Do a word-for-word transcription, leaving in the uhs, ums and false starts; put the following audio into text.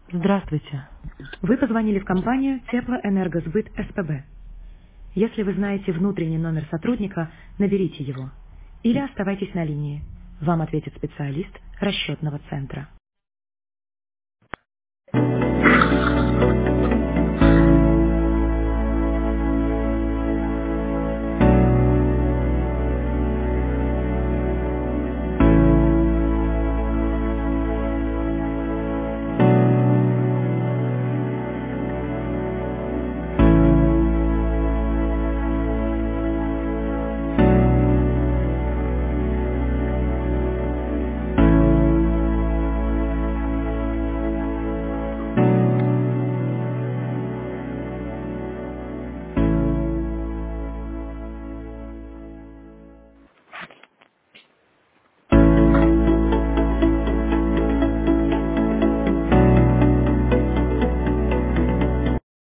Здравствуйте. Вы позвонили в компанию Теплоэнергосбыт СПБ. Если вы знаете внутренний номер сотрудника, наберите его. Или оставайтесь на линии. Вам ответит специалист расчетного центра.